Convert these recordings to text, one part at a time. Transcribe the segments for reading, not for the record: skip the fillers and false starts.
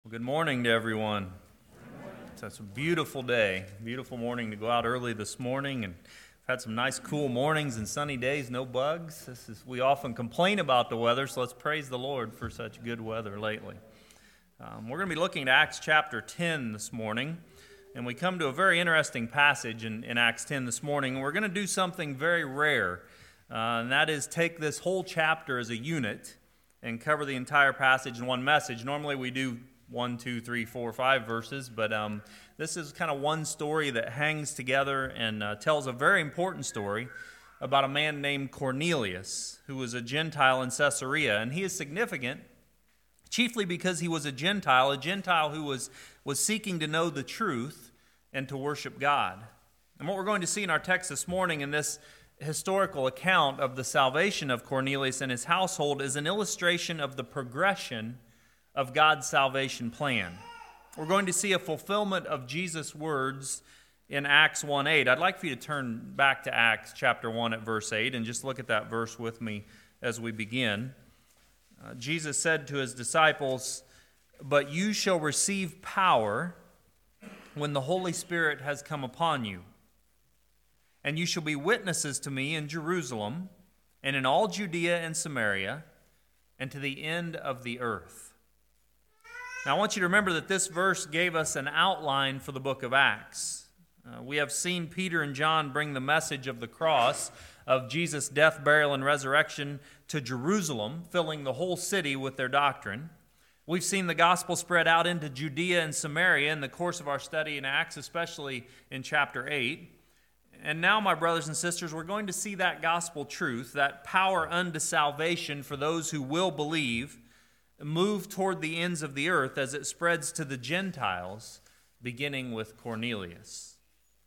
Well, good morning to everyone. It's a beautiful day, beautiful morning to go out early this morning, and we've had some nice cool mornings and sunny days, no bugs. We often complain about the weather, so let's praise the Lord for such good weather lately. We're going to be looking at Acts chapter 10 this morning, and we come to a very interesting passage in Acts 10 this morning, and we're going to do something very rare, and that is take this whole chapter as a unit and cover the entire passage in one message. Normally we do 1, 2, 3, 4, 5 verses, but this is kind of one story that hangs together and tells a very important story about a man named Cornelius, who was a Gentile in Caesarea, and he is significant chiefly because he was a Gentile who was seeking to know the truth and to worship God. And what we're going to see in our text this morning in this historical account of the salvation of Cornelius and his household is an illustration of the progression of God's salvation plan. We're going to see a fulfillment of Jesus' words in Acts 1:8. I'd like for you to turn back to Acts chapter 1 at verse 8 and just look at that verse with me as we begin. Jesus said to his disciples, "But you shall receive power when the Holy Spirit has come upon you. And you shall be witnesses to me in Jerusalem and in all Judea and Samaria and to the end of the earth." Now, I want you to remember that this verse gave us an outline for the book of Acts. We have seen Peter and John bring the message of the cross, of Jesus' death, burial, and resurrection to Jerusalem, filling the whole city with their doctrine. We've seen the gospel spread out into Judea and Samaria in the course of our study in Acts, especially in chapter 8. And now, my brothers and sisters, we're going to see that gospel truth, that power unto salvation for those who will believe, move toward the ends of the earth as it spreads to the Gentiles, beginning with Cornelius.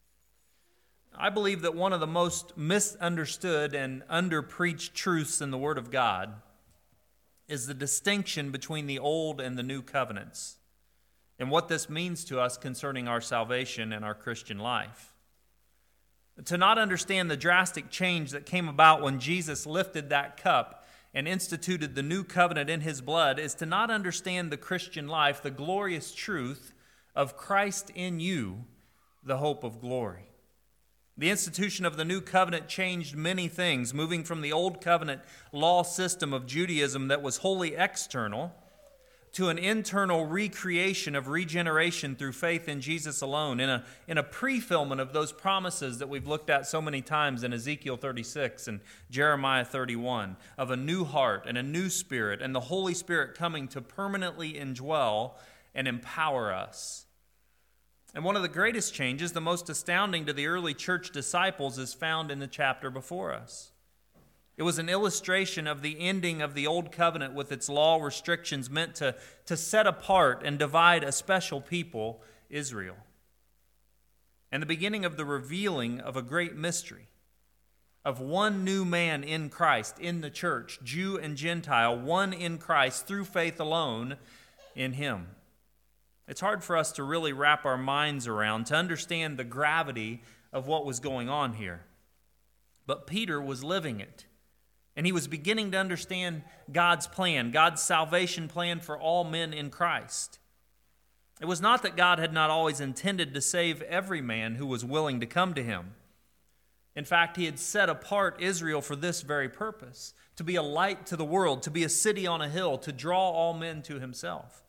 I believe that one of the most misunderstood and under-preached truths in the Word of God is the distinction between the Old and the New Covenants, and what this means to us concerning our salvation and our Christian life. To not understand the drastic change that came about when Jesus lifted that cup and instituted the new covenant in his blood is to not understand the Christian life, the glorious truth of Christ in you, the hope of glory. The institution of the new covenant changed many things, moving from the old covenant law system of Judaism that was wholly external to an internal recreation of regeneration through faith in Jesus alone, in a pre-fulfillment of those promises that we've looked at so many times in Ezekiel 36 and Jeremiah 31, of a new heart and a new spirit, and the Holy Spirit coming to permanently indwell and empower us. And one of the greatest changes, the most astounding to the early church disciples, is found in the chapter before us. It was an illustration of the ending of the old covenant with its law restrictions meant to set apart and divide a special people, Israel. And the beginning of the revealing of a great mystery, of one new man in Christ, in the church, Jew and Gentile, one in Christ through faith alone in him. It's hard for us to really wrap our minds around, to understand the gravity of what was going on here. But Peter was living it. And he was beginning to understand God's plan, God's salvation plan for all men in Christ. It was not that God had not always intended to save every man who was willing to come to him. In fact, he had set apart Israel for this very purpose, to be a light to the world, to be a city on a hill, to draw all men to himself.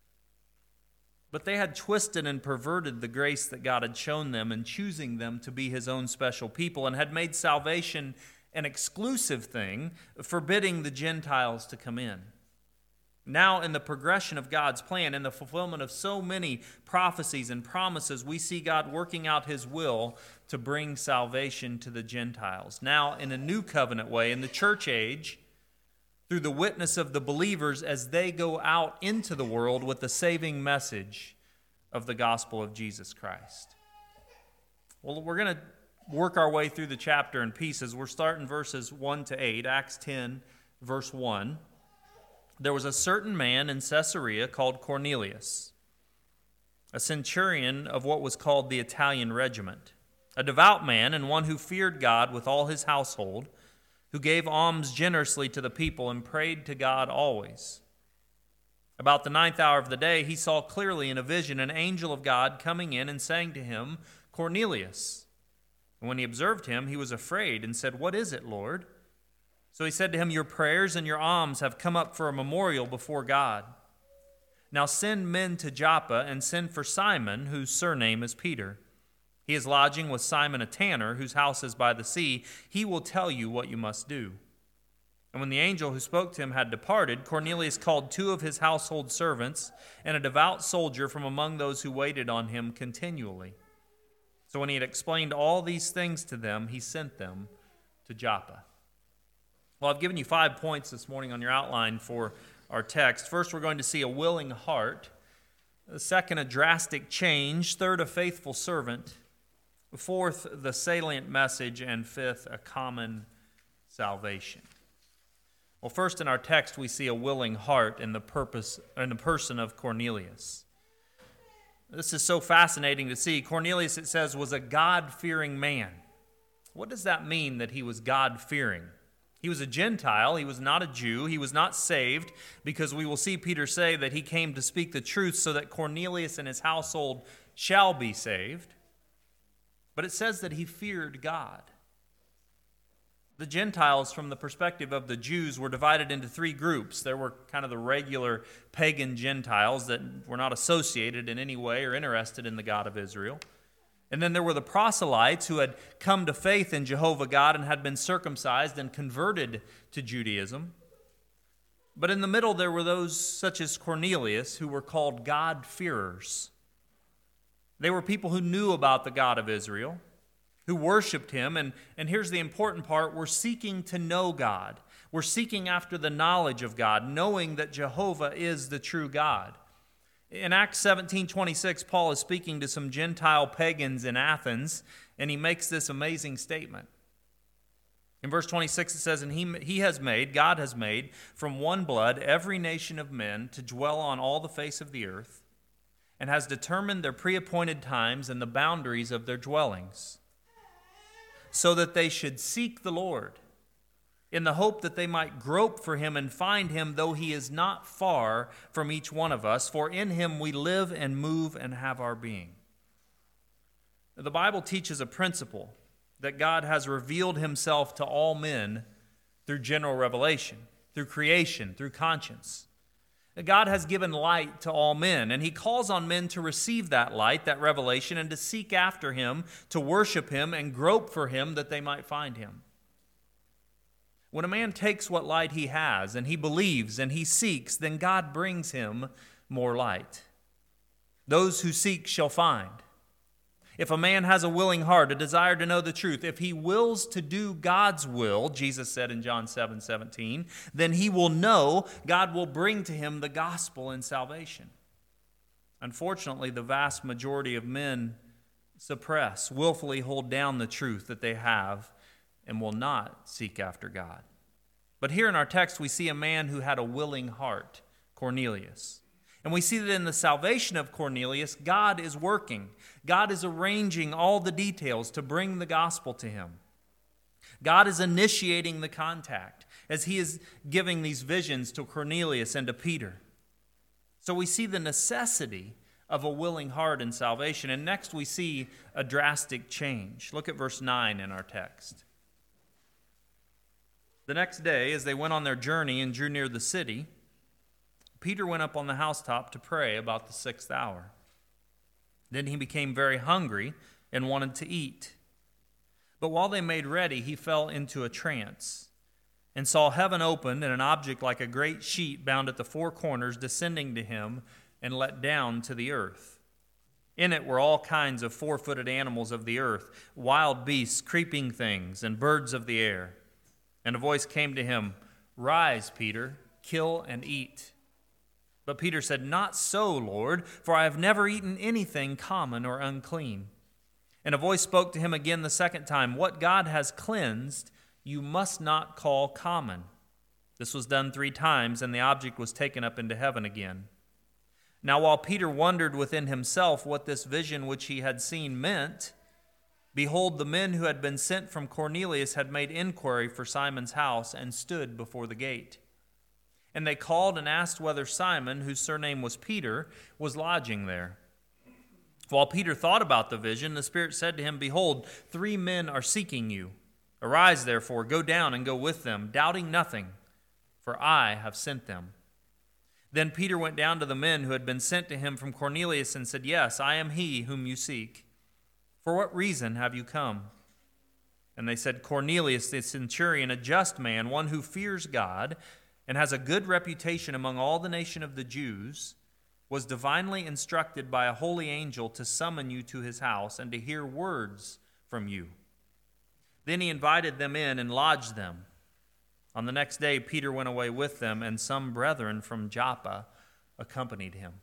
But they had twisted and perverted the grace that God had shown them in choosing them to be his own special people, and had made salvation an exclusive thing, forbidding the Gentiles to come in. Now, in the progression of God's plan, in the fulfillment of so many prophecies and promises, we see God working out his will to bring salvation to the Gentiles. Now, in a new covenant way, in the church age, through the witness of the believers as they go out into the world with the saving message of the gospel of Jesus Christ. Well, we're going to work our way through the chapter in pieces. We're starting verses 1 to 8, Acts 10, verse 1. There was a certain man in Caesarea called Cornelius, a centurion of what was called the Italian regiment, a devout man and one who feared God with all his household, who gave alms generously to the people and prayed to God always. About the 9th hour of the day, he saw clearly in a vision an angel of God coming in and saying to him, Cornelius. And when he observed him, he was afraid and said, What is it, Lord? So he said to him, Your prayers and your alms have come up for a memorial before God. Now send men to Joppa and send for Simon, whose surname is Peter. He is lodging with Simon a tanner, whose house is by the sea. He will tell you what you must do. And when the angel who spoke to him had departed, Cornelius called 2 of his household servants and a devout soldier from among those who waited on him continually. So when he had explained all these things to them, he sent them to Joppa. Well, I've given you 5 points this morning on your outline for our text. First, we're going to see a willing heart. Second, a drastic change. Third, a faithful servant. Fourth, the salient message. And fifth, a common salvation. Well, first in our text, we see a willing heart in the person of Cornelius. This is so fascinating to see. Cornelius, it says, was a God-fearing man. What does that mean that he was God-fearing? He was a Gentile. He was not a Jew. He was not saved, because we will see Peter say that he came to speak the truth so that Cornelius and his household shall be saved. But it says that he feared God. The Gentiles, from the perspective of the Jews, were divided into 3 groups. There were kind of the regular pagan Gentiles that were not associated in any way or interested in the God of Israel. And then there were the proselytes who had come to faith in Jehovah God and had been circumcised and converted to Judaism. But in the middle there were those such as Cornelius who were called God-fearers. They were people who knew about the God of Israel, who worshiped him, and here's the important part, we're seeking to know God. We're seeking after the knowledge of God, knowing that Jehovah is the true God. In Acts 17:26, Paul is speaking to some Gentile pagans in Athens, and he makes this amazing statement. In verse 26 it says, And God has made from one blood every nation of men to dwell on all the face of the earth, and has determined their pre-appointed times and the boundaries of their dwellings, so that they should seek the Lord, in the hope that they might grope for him and find him, though he is not far from each one of us, for in him we live and move and have our being. The Bible teaches a principle that God has revealed himself to all men through general revelation, through creation, through conscience. God has given light to all men, and he calls on men to receive that light, that revelation, and to seek after him, to worship him, and grope for him that they might find him. When a man takes what light he has, and he believes, and he seeks, then God brings him more light. Those who seek shall find. If a man has a willing heart, a desire to know the truth, if he wills to do God's will, Jesus said in John 7:17, then he will know God will bring to him the gospel and salvation. Unfortunately, the vast majority of men suppress, willfully hold down the truth that they have, and will not seek after God. But here in our text, we see a man who had a willing heart, Cornelius. And we see that in the salvation of Cornelius, God is working. God is arranging all the details to bring the gospel to him. God is initiating the contact as he is giving these visions to Cornelius and to Peter. So we see the necessity of a willing heart in salvation. And next we see a drastic change. Look at verse 9 in our text. The next day, as they went on their journey and drew near the city, Peter went up on the housetop to pray about the 6th hour. Then he became very hungry and wanted to eat. But while they made ready, he fell into a trance and saw heaven opened and an object like a great sheet bound at the 4 corners descending to him and let down to the earth. In it were all kinds of 4-footed animals of the earth, wild beasts, creeping things, and birds of the air. And a voice came to him, Rise, Peter, kill and eat. But Peter said, Not so, Lord, for I have never eaten anything common or unclean. And a voice spoke to him again the 2nd time, What God has cleansed, you must not call common. This was done 3 times, and the object was taken up into heaven again. Now while Peter wondered within himself what this vision which he had seen meant, behold, the men who had been sent from Cornelius had made inquiry for Simon's house and stood before the gate. And they called and asked whether Simon, whose surname was Peter, was lodging there. While Peter thought about the vision, the Spirit said to him, "Behold, 3 men are seeking you. Arise, therefore, go down and go with them, doubting nothing, for I have sent them." Then Peter went down to the men who had been sent to him from Cornelius and said, "Yes, I am he whom you seek. For what reason have you come?" And they said, "Cornelius the centurion, a just man, one who fears God and has a good reputation among all the nation of the Jews, was divinely instructed by a holy angel to summon you to his house and to hear words from you." Then he invited them in and lodged them. On the next day, Peter went away with them, and some brethren from Joppa accompanied him.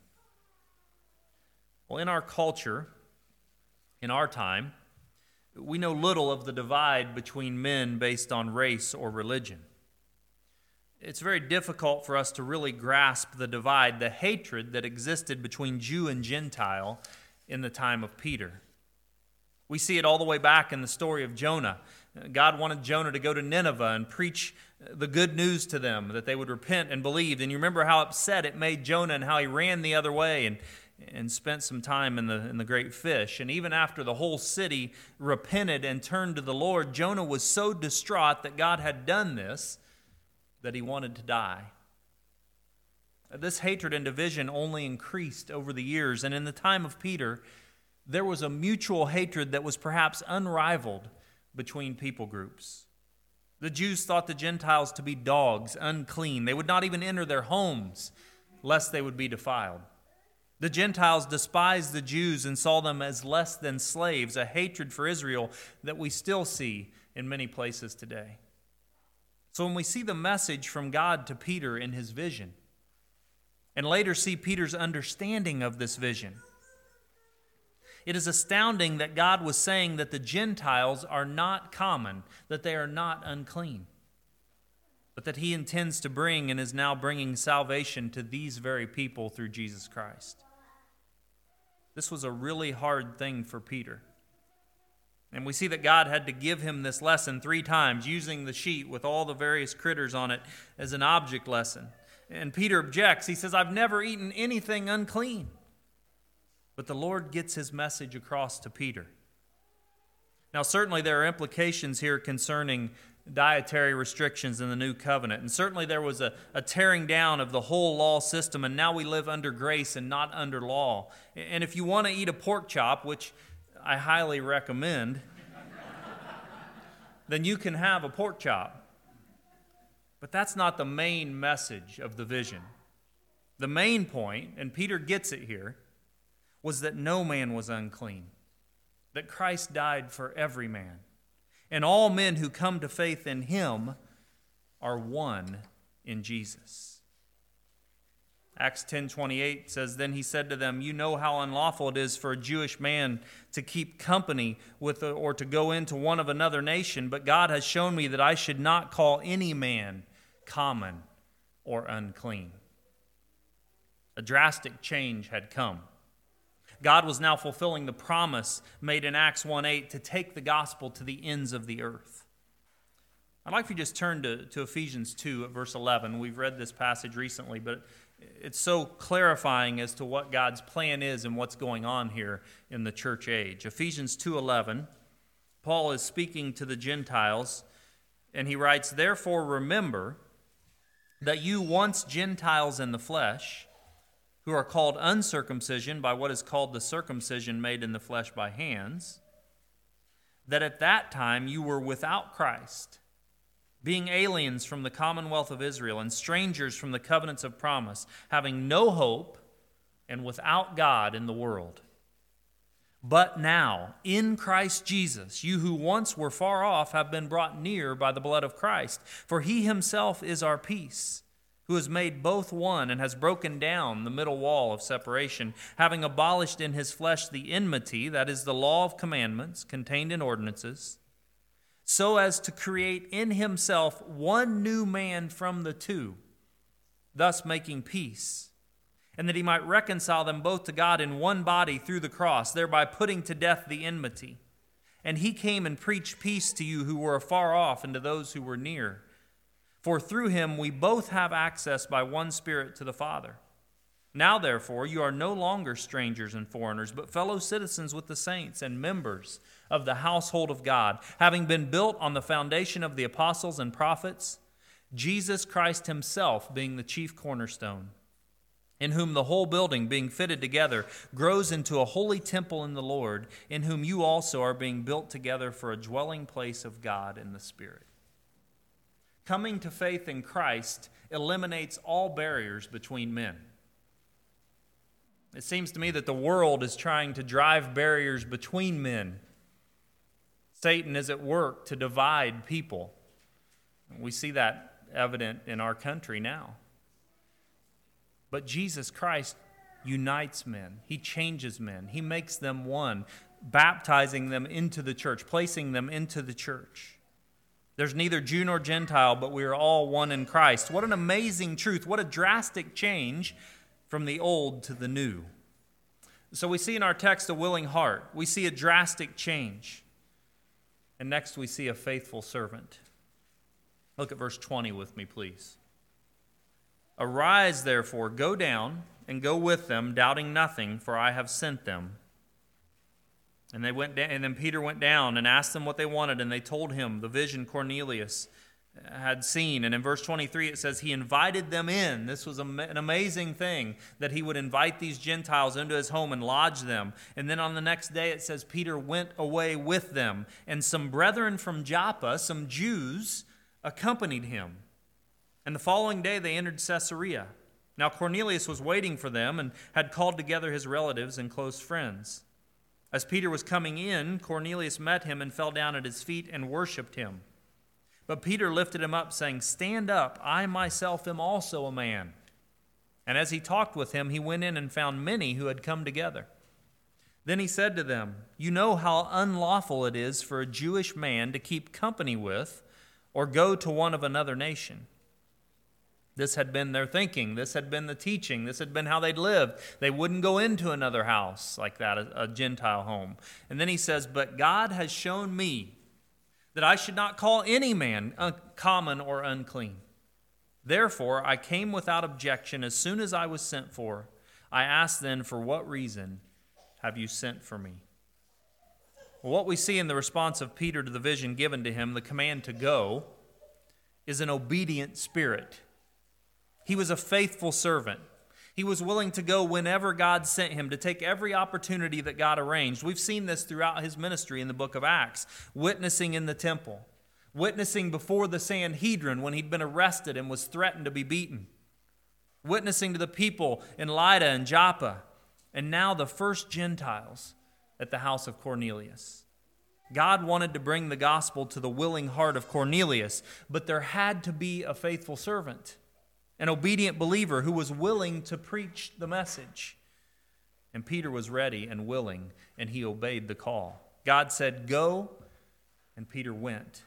Well, in our culture, in our time, we know little of the divide between men based on race or religion. It's very difficult for us to really grasp the divide, the hatred that existed between Jew and Gentile in the time of Peter. We see it all the way back in the story of Jonah. God wanted Jonah to go to Nineveh and preach the good news to them, that they would repent and believe. And you remember how upset it made Jonah and how he ran the other way and spent some time in the great fish. And even after the whole city repented and turned to the Lord, Jonah was so distraught that God had done this that he wanted to die. This hatred and division only increased over the years, and in the time of Peter, there was a mutual hatred that was perhaps unrivaled between people groups. The Jews thought the Gentiles to be dogs, unclean. They would not even enter their homes, lest they would be defiled. The Gentiles despised the Jews and saw them as less than slaves, a hatred for Israel that we still see in many places today. So when we see the message from God to Peter in his vision, and later see Peter's understanding of this vision, it is astounding that God was saying that the Gentiles are not common, that they are not unclean, but that he intends to bring and is now bringing salvation to these very people through Jesus Christ. This was a really hard thing for Peter. And we see that God had to give him this lesson 3 times, using the sheet with all the various critters on it as an object lesson. And Peter objects. He says, "I've never eaten anything unclean." But the Lord gets his message across to Peter. Now, certainly there are implications here concerning dietary restrictions in the new covenant. And certainly there was a tearing down of the whole law system, and now we live under grace and not under law. And if you want to eat a pork chop, which I highly recommend, then you can have a pork chop. But that's not the main message of the vision. The main point, and Peter gets it here, was that no man was unclean, that Christ died for every man, and all men who come to faith in him are one in Jesus. Acts 10:28 says, "Then he said to them, 'You know how unlawful it is for a Jewish man to keep company with or to go into one of another nation, but God has shown me that I should not call any man common or unclean.'" A drastic change had come. God was now fulfilling the promise made in Acts 1:8 to take the gospel to the ends of the earth. I'd like for you to just turn to Ephesians 2 at verse 11. We've read this passage recently, but it's so clarifying as to what God's plan is and what's going on here in the church age. Ephesians 2:11, Paul is speaking to the Gentiles, and he writes, "Therefore remember that you once Gentiles in the flesh, who are called uncircumcision by what is called the circumcision made in the flesh by hands, that at that time you were without Christ, being aliens from the commonwealth of Israel and strangers from the covenants of promise, having no hope and without God in the world. But now, in Christ Jesus, you who once were far off have been brought near by the blood of Christ. For he himself is our peace, who has made both one and has broken down the middle wall of separation, having abolished in his flesh the enmity, that is the law of commandments contained in ordinances, so as to create in himself one new man from the two, thus making peace, and that he might reconcile them both to God in one body through the cross, thereby putting to death the enmity. And he came and preached peace to you who were afar off and to those who were near. For through him we both have access by one Spirit to the Father. Now, therefore, you are no longer strangers and foreigners, but fellow citizens with the saints and members of the household of God, having been built on the foundation of the apostles and prophets, Jesus Christ himself being the chief cornerstone, in whom the whole building, being fitted together, grows into a holy temple in the Lord, in whom you also are being built together for a dwelling place of God in the Spirit. Coming to faith in Christ eliminates all barriers between men. It seems to me that the world is trying to drive barriers between men. Satan is at work to divide people. We see that evident in our country now. But Jesus Christ unites men. He changes men. He makes them one, baptizing them into the church, placing them into the church. There's neither Jew nor Gentile, but we are all one in Christ. What an amazing truth. What a drastic change from the old to the new. So we see in our text a willing heart. We see a drastic change. And next we see a faithful servant. Look at verse 20 with me, please. Arise, therefore, go down and go with them, doubting nothing, for I have sent them. And they went down, and then Peter went down and asked them what they wanted, and they told him the vision Cornelius had seen. And in verse 23 it says he invited them in. This was an amazing thing, that he would invite these Gentiles into his home and lodge them. And then on the next day it says Peter went away with them, and some brethren from Joppa, some Jews, accompanied him. And the following day they entered Caesarea. Now Cornelius was waiting for them and had called together his relatives and close friends. As Peter was coming in, Cornelius met him and fell down at his feet and worshipped him. But Peter lifted him up, saying, Stand up, I myself am also a man. And as he talked with him, he went in and found many who had come together. Then he said to them, You know how unlawful it is for a Jewish man to keep company with or go to one of another nation. This had been their thinking. This had been the teaching. This had been how they'd lived. They wouldn't go into another house like that, a Gentile home. And then he says, But God has shown me that I should not call any man common or unclean. Therefore, I came without objection as soon as I was sent for. I asked then, For what reason have you sent for me? Well, what we see in the response of Peter to the vision given to him, the command to go, is an obedient spirit. He was a faithful servant. He was willing to go whenever God sent him, to take every opportunity that God arranged. We've seen this throughout his ministry in the book of Acts, witnessing in the temple, witnessing before the Sanhedrin when he'd been arrested and was threatened to be beaten, witnessing to the people in Lydda and Joppa, and now the first Gentiles at the house of Cornelius. God wanted to bring the gospel to the willing heart of Cornelius, but there had to be a faithful servant, an obedient believer who was willing to preach the message. And Peter was ready and willing, and he obeyed the call. God said, Go, and Peter went.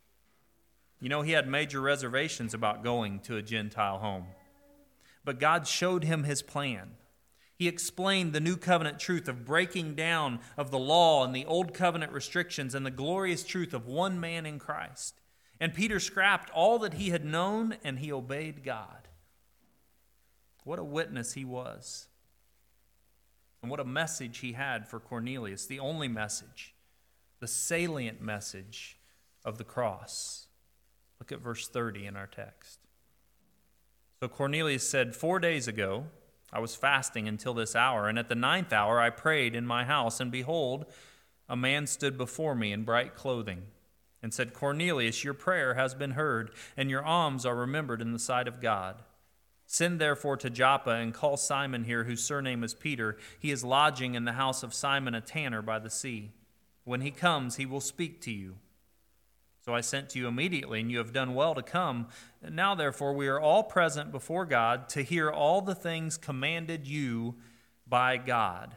You know, he had major reservations about going to a Gentile home. But God showed him his plan. He explained the new covenant truth of breaking down of the law and the old covenant restrictions and the glorious truth of one man in Christ. And Peter scrapped all that he had known, and he obeyed God. What a witness he was. And what a message he had for Cornelius, the only message, the salient message of the cross. Look at verse 30 in our text. So Cornelius said, 4 days ago, I was fasting until this hour, and at the 9th hour I prayed in my house, and behold, a man stood before me in bright clothing, and said, Cornelius, your prayer has been heard, and your alms are remembered in the sight of God. Send therefore to Joppa and call Simon here, whose surname is Peter. He is lodging in the house of Simon a tanner by the sea. When he comes, he will speak to you. So I sent to you immediately, and you have done well to come. Now therefore we are all present before God to hear all the things commanded you by God.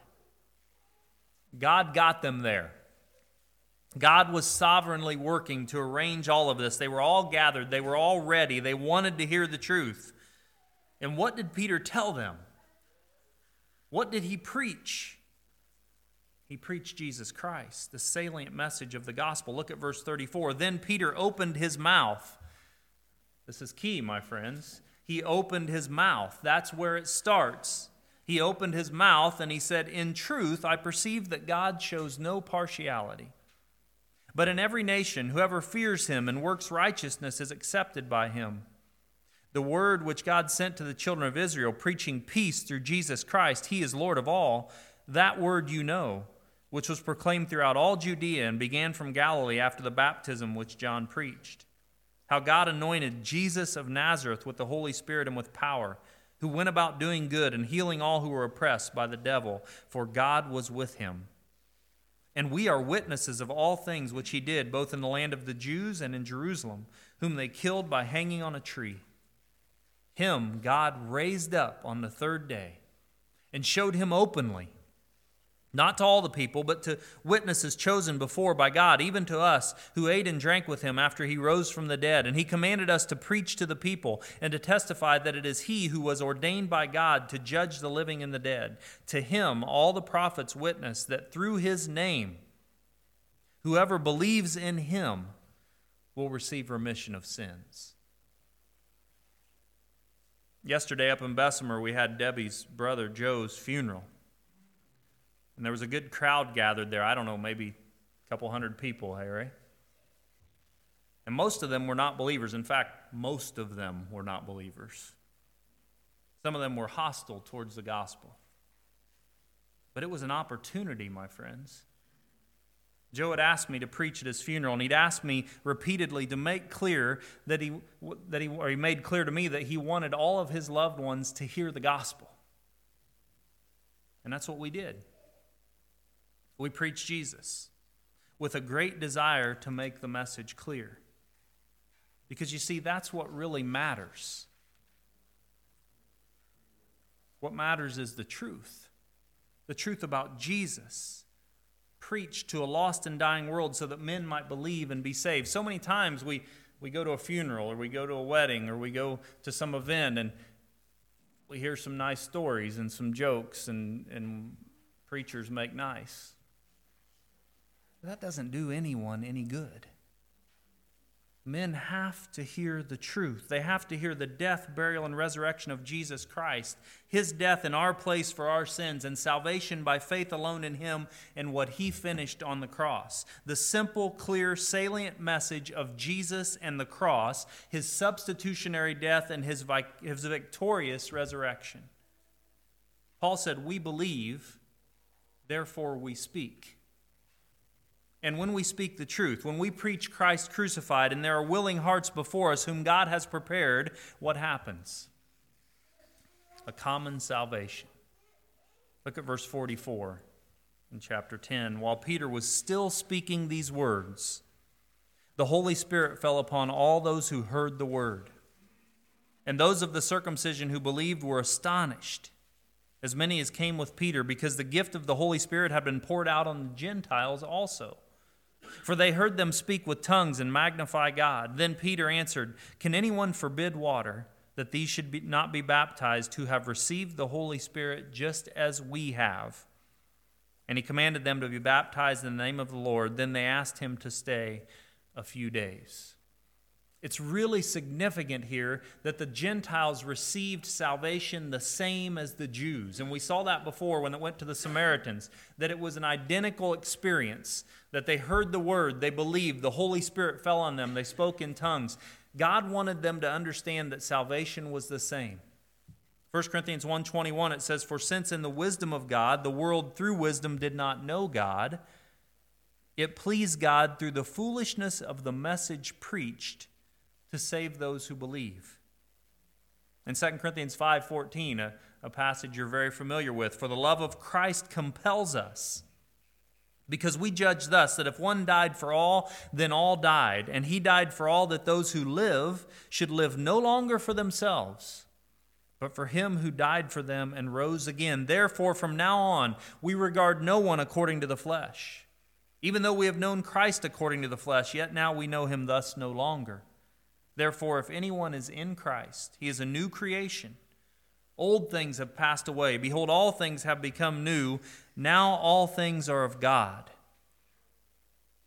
God got them there. God was sovereignly working to arrange all of this. They were all gathered. They were all ready. They wanted to hear the truth. And what did Peter tell them? What did he preach? He preached Jesus Christ, the salient message of the gospel. Look at verse 34. Then Peter opened his mouth This is key, my friends. He opened his mouth. That's where it starts. He opened his mouth and he said, "In truth, I perceive that God shows no partiality. But in every nation, whoever fears him and works righteousness is accepted by him. The word which God sent to the children of Israel, preaching peace through Jesus Christ, he is Lord of all, that word you know, which was proclaimed throughout all Judea and began from Galilee after the baptism which John preached. How God anointed Jesus of Nazareth with the Holy Spirit and with power, who went about doing good and healing all who were oppressed by the devil, for God was with him. And we are witnesses of all things which he did, both in the land of the Jews and in Jerusalem, whom they killed by hanging on a tree. Him God raised up on the third day and showed him openly, not to all the people, but to witnesses chosen before by God, even to us who ate and drank with him after he rose from the dead. And he commanded us to preach to the people and to testify that it is he who was ordained by God to judge the living and the dead. To him all the prophets witness that through his name, whoever believes in him will receive remission of sins." Yesterday up in Bessemer, we had Debbie's brother Joe's funeral. And there was a good crowd gathered there. I don't know, maybe a couple hundred people, Harry. And most of them were not believers. In fact, most of them were not believers. Some of them were hostile towards the gospel. But it was an opportunity, my friends. Joe had asked me to preach at his funeral, and he'd asked me repeatedly to make clear that he made clear to me that he wanted all of his loved ones to hear the gospel. And that's what we did. We preached Jesus with a great desire to make the message clear. Because you see, that's what really matters. What matters is the truth about Jesus, preached to a lost and dying world so that men might believe and be saved. So many times we go to a funeral or we go to a wedding or we go to some event and we hear some nice stories and some jokes and preachers make nice. That doesn't do anyone any good. Men have to hear the truth. They have to hear the death, burial, and resurrection of Jesus Christ, his death in our place for our sins, and salvation by faith alone in him and what he finished on the cross. The simple, clear, salient message of Jesus and the cross, his substitutionary death, and his victorious resurrection. Paul said, "We believe, therefore we speak." And when we speak the truth, when we preach Christ crucified and there are willing hearts before us whom God has prepared, what happens? A common salvation. Look at verse 44 in chapter 10. While Peter was still speaking these words, the Holy Spirit fell upon all those who heard the word. And those of the circumcision who believed were astonished, as many as came with Peter, because the gift of the Holy Spirit had been poured out on the Gentiles also. For they heard them speak with tongues and magnify God. Then Peter answered, "Can anyone forbid water, that these should not be baptized who have received the Holy Spirit just as we have?" And he commanded them to be baptized in the name of the Lord. Then they asked him to stay a few days. It's really significant here that the Gentiles received salvation the same as the Jews. And we saw that before when it went to the Samaritans, that it was an identical experience, that they heard the word, they believed, the Holy Spirit fell on them, they spoke in tongues. God wanted them to understand that salvation was the same. 1 Corinthians 1:21, it says, "For since in the wisdom of God, the world through wisdom did not know God, it pleased God through the foolishness of the message preached to save those who believe." In 2 Corinthians 5:14, a passage you're very familiar with, "For the love of Christ compels us, because we judge thus, that if one died for all, then all died. And he died for all, that those who live should live no longer for themselves, but for him who died for them and rose again. Therefore, from now on, we regard no one according to the flesh. Even though we have known Christ according to the flesh, yet now we know him thus no longer. Therefore, if anyone is in Christ, he is a new creation. Old things have passed away. Behold, all things have become new. Now all things are of God,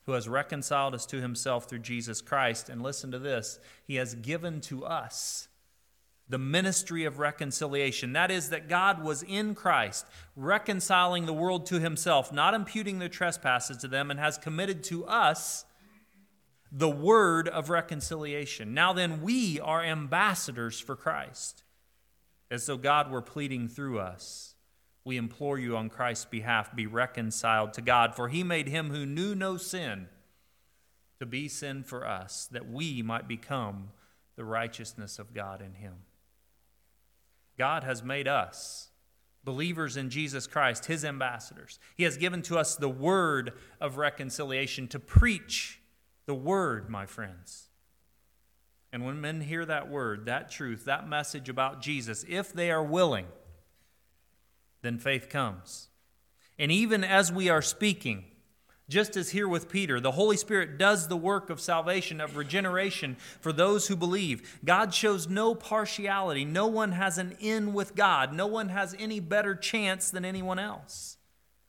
who has reconciled us to himself through Jesus Christ. And listen to this, he has given to us the ministry of reconciliation. That is, that God was in Christ, reconciling the world to himself, not imputing their trespasses to them, and has committed to us the word of reconciliation. Now then, we are ambassadors for Christ, as though God were pleading through us. We implore you on Christ's behalf, be reconciled to God, for he made him who knew no sin to be sin for us, that we might become the righteousness of God in him. God has made us, believers in Jesus Christ, his ambassadors. He has given to us the word of reconciliation to preach the word, my friends. And when men hear that word, that truth, that message about Jesus, if they are willing, then faith comes. And even as we are speaking, just as here with Peter, the Holy Spirit does the work of salvation, of regeneration for those who believe. God shows no partiality. No one has an in with God. No one has any better chance than anyone else.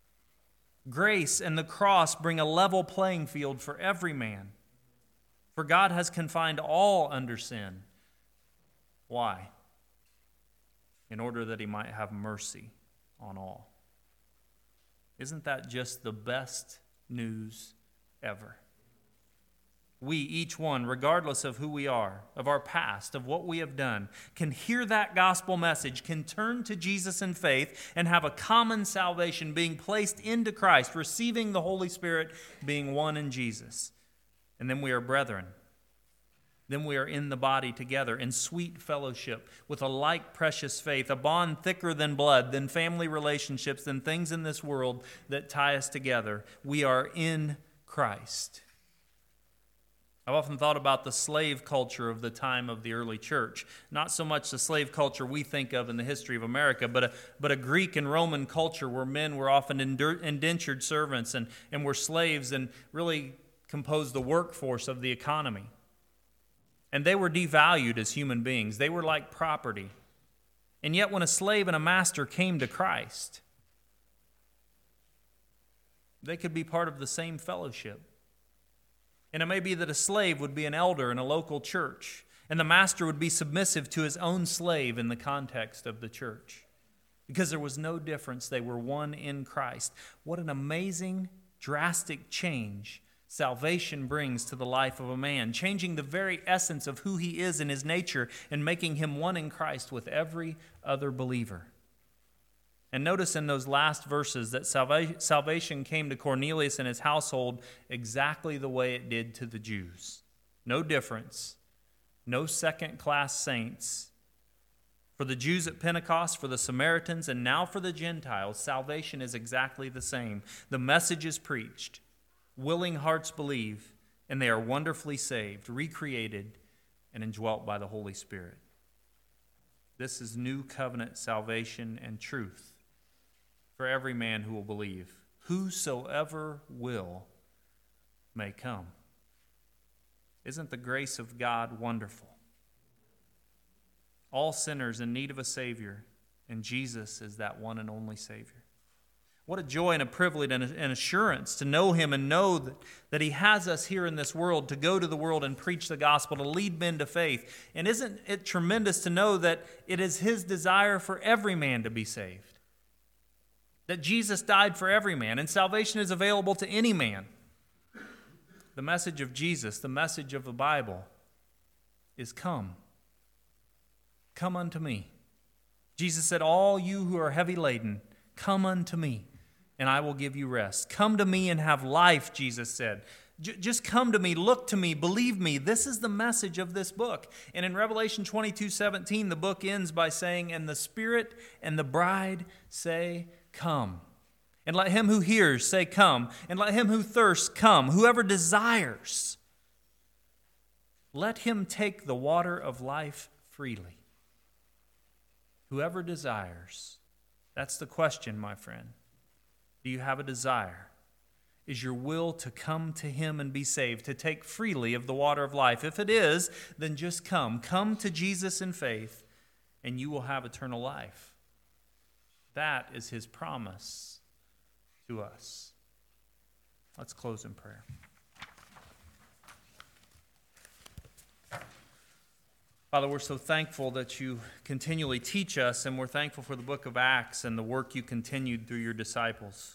Grace and the cross bring a level playing field for every man. For God has confined all under sin. Why? In order that he might have mercy on all. Isn't that just the best news ever? We, each one, regardless of who we are, of our past, of what we have done, can hear that gospel message, can turn to Jesus in faith, and have a common salvation, being placed into Christ, receiving the Holy Spirit, being one in Jesus. And then we are brethren. Then we are in the body together in sweet fellowship with a like precious faith, a bond thicker than blood, than family relationships, than things in this world that tie us together. We are in Christ. I've often thought about the slave culture of the time of the early church. Not so much the slave culture we think of in the history of America, but a Greek and Roman culture where men were often indentured servants and were slaves and really composed the workforce of the economy. And they were devalued as human beings. They were like property. And yet when a slave and a master came to Christ, they could be part of the same fellowship. And it may be that a slave would be an elder in a local church, and the master would be submissive to his own slave in the context of the church. Because there was no difference. They were one in Christ. What an amazing, drastic change salvation brings to the life of a man, changing the very essence of who he is in his nature and making him one in Christ with every other believer. And notice in those last verses that salvation came to Cornelius and his household exactly the way it did to the Jews. No difference, no second-class saints. For the Jews at Pentecost, for the Samaritans, and now for the Gentiles, salvation is exactly the same. The message is preached. Willing hearts believe, and they are wonderfully saved, recreated, and indwelt by the Holy Spirit. This is new covenant salvation and truth for every man who will believe. Whosoever will may come. Isn't the grace of God wonderful? All sinners in need of a Savior, and Jesus is that one and only Savior. What a joy and a privilege and an assurance to know him and know that he has us here in this world to go to the world and preach the gospel, to lead men to faith. And isn't it tremendous to know that it is his desire for every man to be saved? That Jesus died for every man, and salvation is available to any man. The message of Jesus, the message of the Bible, is come. Come unto me. Jesus said, all you who are heavy laden, come unto me, and I will give you rest. Come to me and have life, Jesus said. Just come to me, look to me, believe me. This is the message of this book. And in Revelation 22:17, the book ends by saying, and the Spirit and the bride say, come. And let him who hears say, come. And let him who thirsts come. Whoever desires, let him take the water of life freely. Whoever desires. That's the question, my friend. Do you have a desire? Is your will to come to him and be saved, to take freely of the water of life? If it is, then just come. Come to Jesus in faith, and you will have eternal life. That is his promise to us. Let's close in prayer. Father, we're so thankful that you continually teach us, and we're thankful for the book of Acts and the work you continued through your disciples.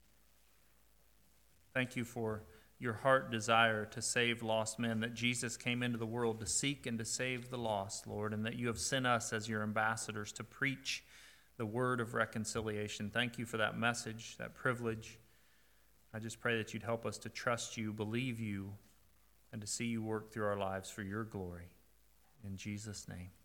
Thank you for your heart desire to save lost men, that Jesus came into the world to seek and to save the lost, Lord, and that you have sent us as your ambassadors to preach the word of reconciliation. Thank you for that message, that privilege. I just pray that you'd help us to trust you, believe you, and to see you work through our lives for your glory. In Jesus' name.